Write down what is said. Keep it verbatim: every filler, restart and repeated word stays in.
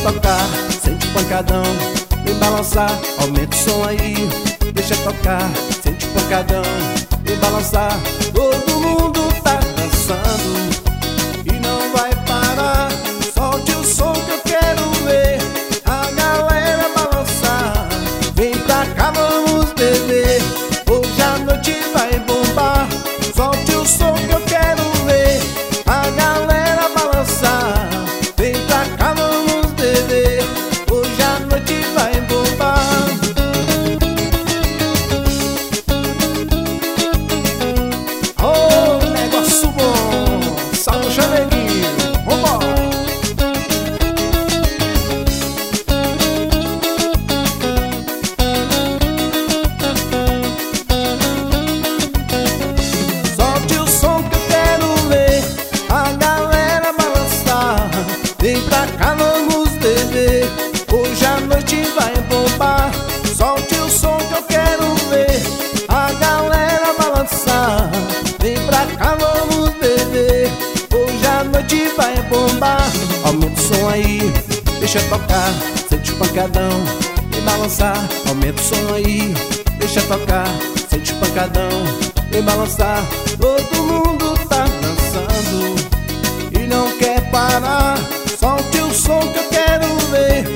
tocar, sente o pancadão, vem balançar, aumenta o som aí. Deixa tocar, sente o pancadão, vem balançar. Todo mundo tá dançando e não vai parar. Solte o som que eu quero ver a galera balançar. Vem pra cá, vamos beber, hoje a noite vai bombar. Solte o som que eu quero ver a galera balançar. Vem pra cá, vamos beber, hoje a noite vai bombar. Oh, negócio bom, salve o chameguinho, vambora. Solte o som que eu quero ver a galera balançar. Vem pra cá, vamos beber, hoje a noite vai bombar. Solte o som que eu quero ver a galera balançar. Vem pra cá, vamos beber, hoje a noite vai bombar. Aumenta o som aí, deixa tocar, sente o pancadão, vem balançar. Aumenta o som aí, deixa tocar, sente o pancadão, vem balançar. Todo mundo tá dançando e não quer parar. Solte o som que eu quero ver